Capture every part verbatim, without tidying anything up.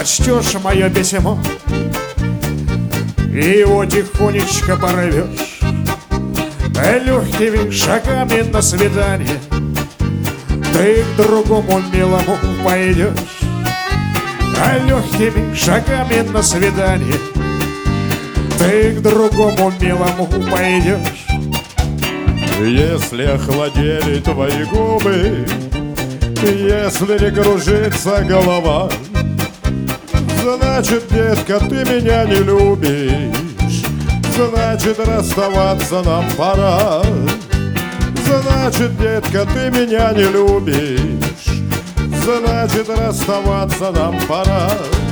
прочтешь мое письмо и его тихонечко порвешь, легкими шагами на свидание ты к другому милому пойдешь, а легкими шагами на свидание ты к другому милому пойдешь. Если охладели твои губы, если не кружится голова, значит, детка, ты меня не любишь, значит, расставаться нам пора. Значит, детка, ты меня не любишь, значит, расставаться нам пора.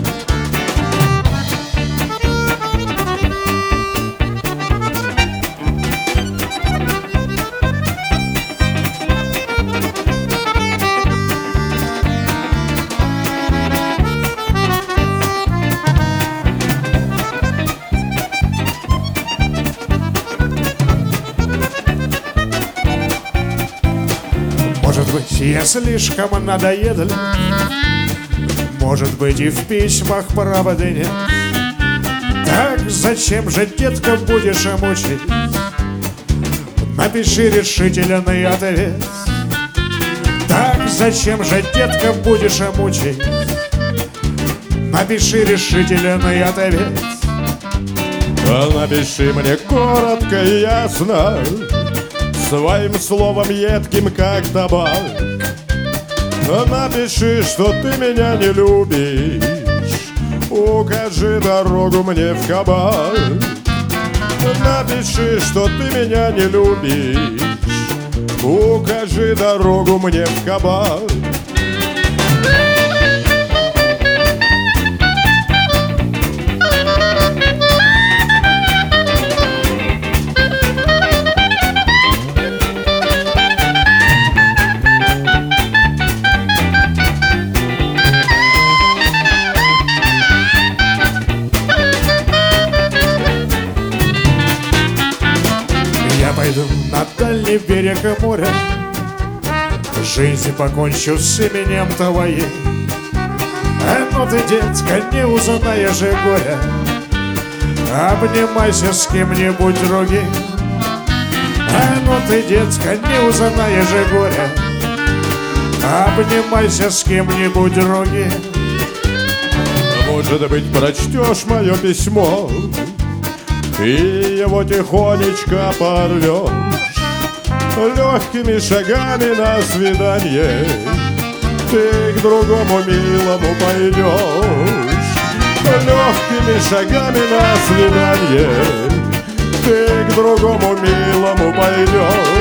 Может быть, я слишком надоедлив, может быть, и в письмах правды нет. Так зачем же, детка, будешь мучить? Напиши решительный ответ. Так зачем же, детка, будешь мучить? Напиши решительный ответ. Напиши мне коротко и ясно, своим словом едким, как табак. Напиши, что ты меня не любишь, укажи дорогу мне в кабак. Напиши, что ты меня не любишь, укажи дорогу мне в кабак. Я пойду на дальний берег моря, жизнь покончу с именем твоей. Но ты, детка, не узнаешь горя, обнимайся с кем-нибудь другим. Но ты, детка, не узнаешь горя, обнимайся с кем-нибудь другим. Может быть, прочтешь мое письмо и его тихонечко порвешь, легкими шагами на свидание ты к другому милому пойдешь. Легкими шагами на свидание ты к другому милому пойдешь.